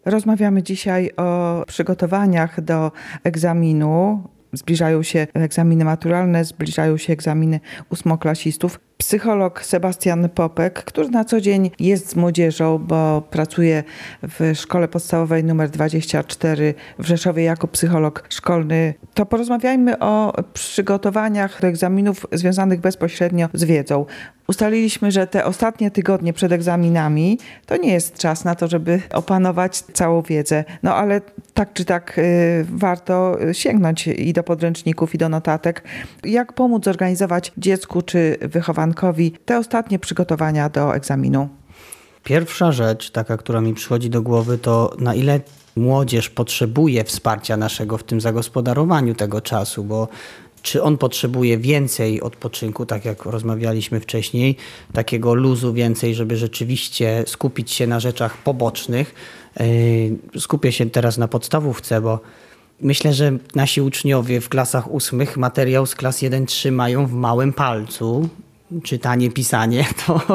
Rozmawiamy dzisiaj o przygotowaniach do egzaminu. Zbliżają się egzaminy maturalne, zbliżają się egzaminy ósmoklasistów. Psycholog Sebastian Popek, który na co dzień jest z młodzieżą, bo pracuje w szkole podstawowej nr 24 w Rzeszowie jako psycholog szkolny. To porozmawiajmy o przygotowaniach do egzaminów związanych bezpośrednio z wiedzą. Ustaliliśmy, że te ostatnie tygodnie przed egzaminami to nie jest czas na to, żeby opanować całą wiedzę. No ale tak czy tak warto sięgnąć i do podręczników, i do notatek. Jak pomóc zorganizować dziecku czy wychowankowi te ostatnie przygotowania do egzaminu? Pierwsza rzecz, taka, która mi przychodzi do głowy, to na ile młodzież potrzebuje wsparcia naszego w tym zagospodarowaniu tego czasu, bo czy on potrzebuje więcej odpoczynku, tak jak rozmawialiśmy wcześniej, takiego luzu więcej, żeby rzeczywiście skupić się na rzeczach pobocznych. Skupię się teraz na podstawówce, bo myślę, że nasi uczniowie w klasach 8 materiał z klas 1-3 mają w małym palcu. Czytanie, pisanie,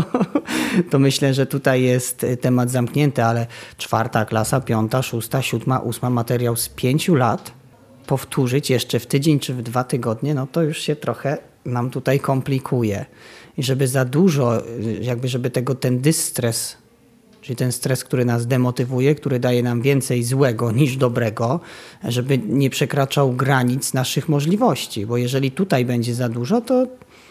to myślę, że tutaj jest temat zamknięty, ale 4. klasa, 5., 6., 7., 8. materiał z 5 lat powtórzyć jeszcze w tydzień czy w 2 tygodnie, no to już się trochę nam tutaj komplikuje. I żeby za dużo, żeby ten dystres, czyli ten stres, który nas demotywuje, który daje nam więcej złego niż dobrego, żeby nie przekraczał granic naszych możliwości, bo jeżeli tutaj będzie za dużo, to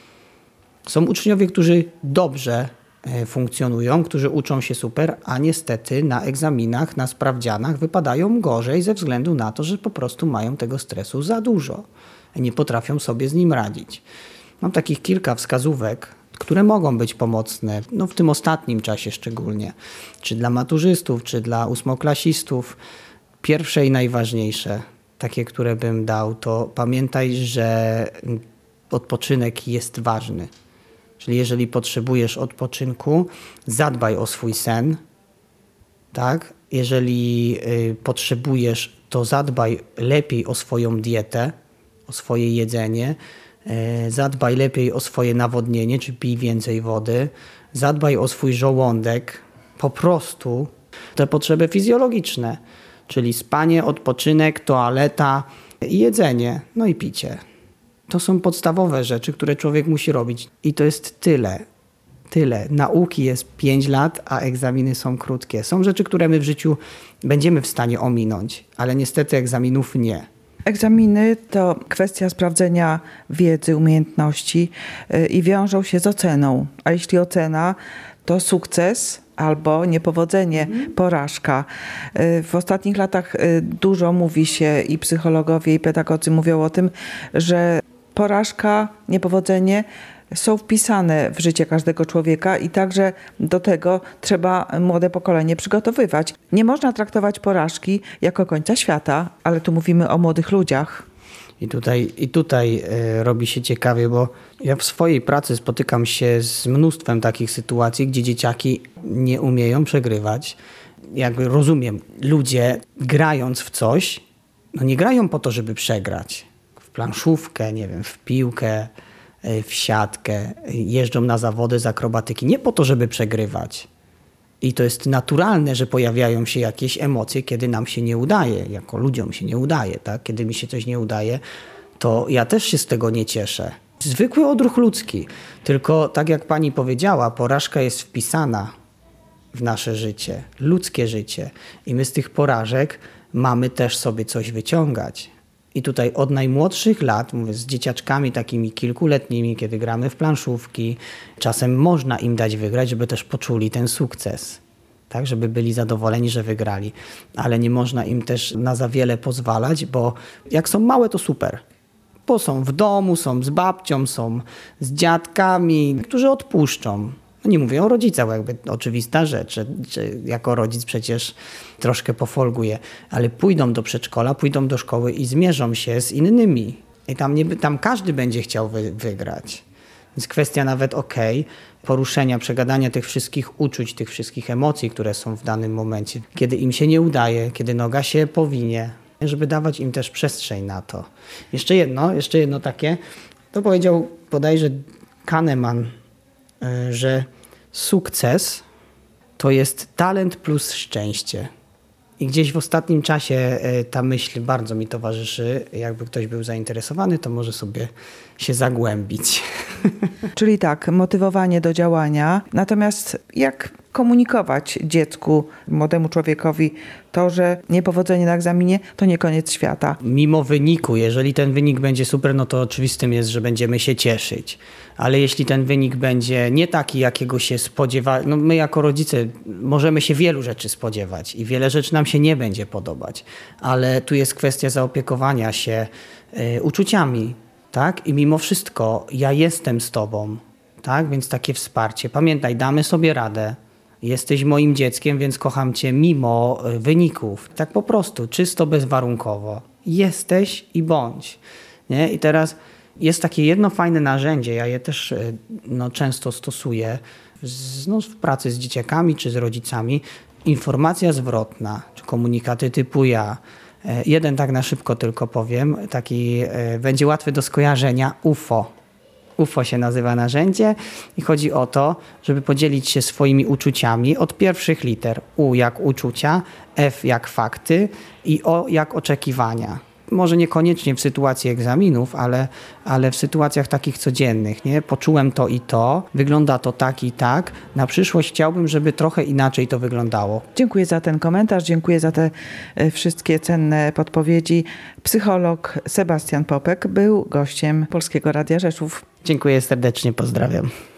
są uczniowie, którzy dobrze funkcjonują, którzy uczą się super, a niestety na egzaminach, na sprawdzianach wypadają gorzej ze względu na to, że po prostu mają tego stresu za dużo i nie potrafią sobie z nim radzić. Mam takich kilka wskazówek, które mogą być pomocne, w tym ostatnim czasie szczególnie, czy dla maturzystów, czy dla ósmoklasistów. Pierwsze i najważniejsze, takie, które bym dał, to pamiętaj, że odpoczynek jest ważny. Czyli jeżeli potrzebujesz odpoczynku, zadbaj o swój sen, tak? Jeżeli potrzebujesz, to zadbaj lepiej o swoją dietę, o swoje jedzenie, zadbaj lepiej o swoje nawodnienie, czy pij więcej wody, zadbaj o swój żołądek, po prostu te potrzeby fizjologiczne, czyli spanie, odpoczynek, toaleta, jedzenie, no i picie. To są podstawowe rzeczy, które człowiek musi robić. I to jest tyle. Nauki jest 5 lat, a egzaminy są krótkie. Są rzeczy, które my w życiu będziemy w stanie ominąć, ale niestety egzaminów nie. Egzaminy to kwestia sprawdzenia wiedzy, umiejętności i wiążą się z oceną. A jeśli ocena, to sukces albo niepowodzenie, porażka. W ostatnich latach dużo mówi się i psychologowie, i pedagodzy mówią o tym, że porażka, niepowodzenie są wpisane w życie każdego człowieka i także do tego trzeba młode pokolenie przygotowywać. Nie można traktować porażki jako końca świata, ale tu mówimy o młodych ludziach. I tutaj robi się ciekawie, bo ja w swojej pracy spotykam się z mnóstwem takich sytuacji, gdzie dzieciaki nie umieją przegrywać. Jakby rozumiem, ludzie grając w coś, nie grają po to, żeby przegrać. W planszówkę, w piłkę, w siatkę, jeżdżą na zawody z akrobatyki. Nie po to, żeby przegrywać. I to jest naturalne, że pojawiają się jakieś emocje, kiedy nam się nie udaje. Jako ludziom się nie udaje, tak? Kiedy mi się coś nie udaje, to ja też się z tego nie cieszę. Zwykły odruch ludzki. Tylko tak jak pani powiedziała, porażka jest wpisana w nasze życie, ludzkie życie. I my z tych porażek mamy też sobie coś wyciągać. I tutaj od najmłodszych lat, mówię, z dzieciaczkami takimi kilkuletnimi, kiedy gramy w planszówki, czasem można im dać wygrać, żeby też poczuli ten sukces, tak, żeby byli zadowoleni, że wygrali. Ale nie można im też na za wiele pozwalać, bo jak są małe, to super. Bo są w domu, są z babcią, są z dziadkami, którzy odpuszczą. Nie mówię o rodzicach, oczywista rzecz, że jako rodzic przecież troszkę pofolguje, ale pójdą do przedszkola, pójdą do szkoły i zmierzą się z innymi. I tam każdy będzie chciał wygrać. Więc kwestia nawet poruszenia, przegadania tych wszystkich uczuć, tych wszystkich emocji, które są w danym momencie. Kiedy im się nie udaje, kiedy noga się powinie, żeby dawać im też przestrzeń na to. Jeszcze jedno takie, to powiedział bodajże Kahneman, że sukces to jest talent plus szczęście. I gdzieś w ostatnim czasie ta myśl bardzo mi towarzyszy. Jakby ktoś był zainteresowany, to może sobie się zagłębić. Czyli tak, motywowanie do działania. Natomiast jak komunikować dziecku, młodemu człowiekowi to, że niepowodzenie na egzaminie to nie koniec świata? Mimo wyniku, jeżeli ten wynik będzie super, no to oczywistym jest, że będziemy się cieszyć. Ale jeśli ten wynik będzie nie taki, jakiego się spodziewa, no my jako rodzice możemy się wielu rzeczy spodziewać i wiele rzeczy nam się nie będzie podobać. Ale tu jest kwestia zaopiekowania się uczuciami, tak? I mimo wszystko ja jestem z tobą, tak? Więc takie wsparcie. Pamiętaj, damy sobie radę. Jesteś moim dzieckiem, więc kocham cię mimo wyników. Tak po prostu, czysto, bezwarunkowo. Jesteś i bądź. Nie? I teraz jest takie jedno fajne narzędzie, ja je też często stosuję w pracy z dzieciakami czy z rodzicami. Informacja zwrotna, czy komunikaty typu ja. Jeden tak na szybko tylko powiem, taki będzie łatwy do skojarzenia, UFO. UFO się nazywa narzędzie i chodzi o to, żeby podzielić się swoimi uczuciami od pierwszych liter. U jak uczucia, F jak fakty i O jak oczekiwania. Może niekoniecznie w sytuacji egzaminów, ale w sytuacjach takich codziennych. Nie? Poczułem to i to, wygląda to tak i tak. Na przyszłość chciałbym, żeby trochę inaczej to wyglądało. Dziękuję za ten komentarz, dziękuję za te wszystkie cenne podpowiedzi. Psycholog Sebastian Popek był gościem Polskiego Radia Rzeszów. Dziękuję serdecznie, pozdrawiam.